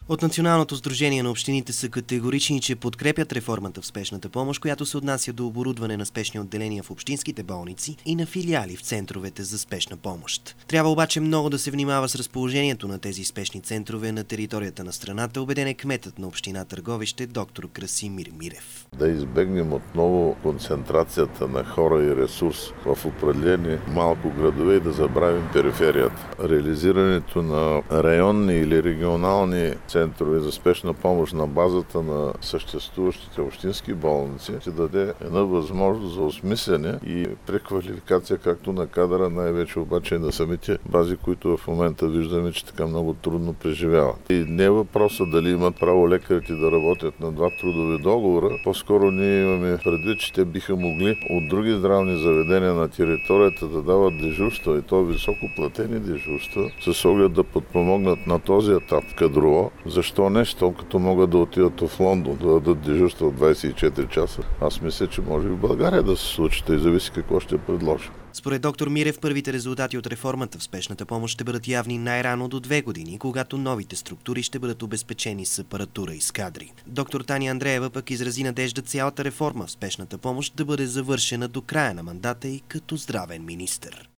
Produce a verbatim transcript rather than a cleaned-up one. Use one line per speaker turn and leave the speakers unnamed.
От Националното сдружение на общините са категорични, че подкрепят реформата в спешната помощ, която се отнася до оборудване на спешни отделения в общинските болници и на филиали в центровете за спешна помощ. Трябва обаче много да се внимава с разположението на тези спешни центрове на територията на страната, убеден е кметът на община Търговище доктор Красимир Мирев.
Да избегнем отново концентрацията на хора и ресурс в определени малко градове и да забравим периферията. Реализирането на районни или регионални центрове за спешна помощ на базата на съществуващите общински болници ще даде една възможност за осмислене и преквалификация както на кадъра, най-вече обаче и на самите бази, които в момента виждаме, че така много трудно преживяват. И не е въпросът дали имат право лекарите да работят на два трудови договора, по-скоро ние имаме предвид, че те биха могли от други здравни заведения на територията да дават дежурства, и то високо платени дежурства, с оглед да подпомогнат на този етап кадрово. Защо не? Що като могат да отидат в Лондон, да дадат дежурства от двадесет и четири часа. Аз мисля, че може и в България да се случи, и зависи какво ще предложи.
Според доктор Мирев, първите резултати от реформата в спешната помощ ще бъдат явни най-рано до две години, когато новите структури ще бъдат обезпечени с апаратура и с кадри. Доктор Таня Андреева пък изрази надежда цялата реформа в спешната помощ да бъде завършена до края на мандата и като здравен министър.